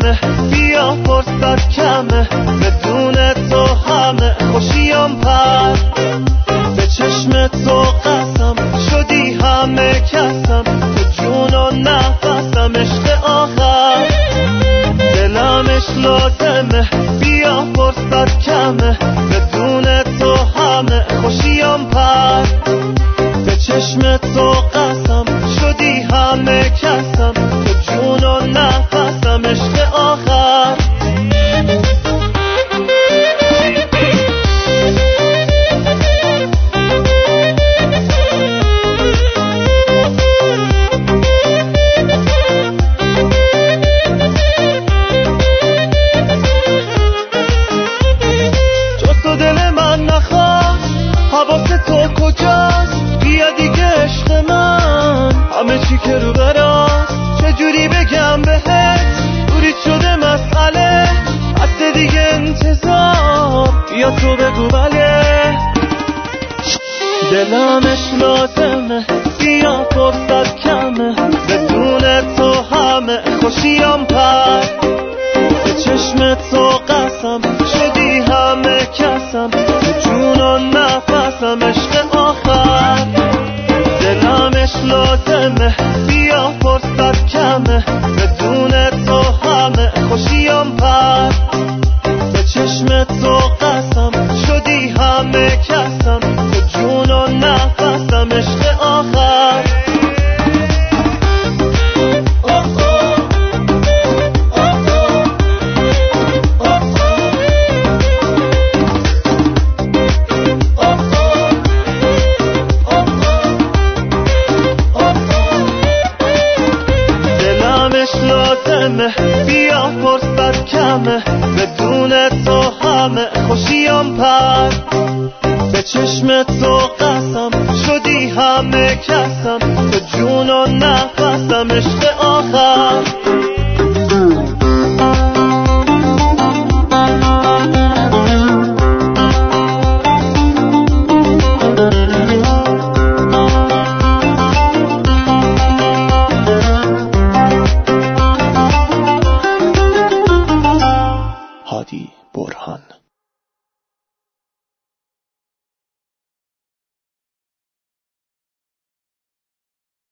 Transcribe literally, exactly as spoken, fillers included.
لازمه، بیا فرصت کمه، بدون تو همه خوشیم پر. به چشم تو قسم شدی همه کسم، تو جون و نفسم، عشق آخر. دلمش لازمه، بیا فرصت کمه، بدون تو همه خوشیم پر. به چشم تو قسم شدی همه کسم، تو جون و نفسم، عشق آخر. حواس تو کجاست؟ بیا دیگه عشق من، همه چی که رو براست. چجوری بگم بهت دوری شده مسئله، هست دیگه انتظار، بیا تو بگو بله. دلمش لازمه، بیا فرصت کمه، بدون تو همه خوشیم پر. به چشم تو قسم شدی همه کسم، تو جون و نفسم، عشق آخر. دلمش لازمه، بیا فرصت کمه، بدون تو همه خوشیم پر. به چشم تو قسم شدی همه کسم، تو جون و نفسم، عشق آخر. لازمه، بیا فرصت کمه، بدون تو همه خوشیم پر. به چشم تو قسم شدی همه کسم، تو جون و نفسم، عشق آخر. هادی برهان.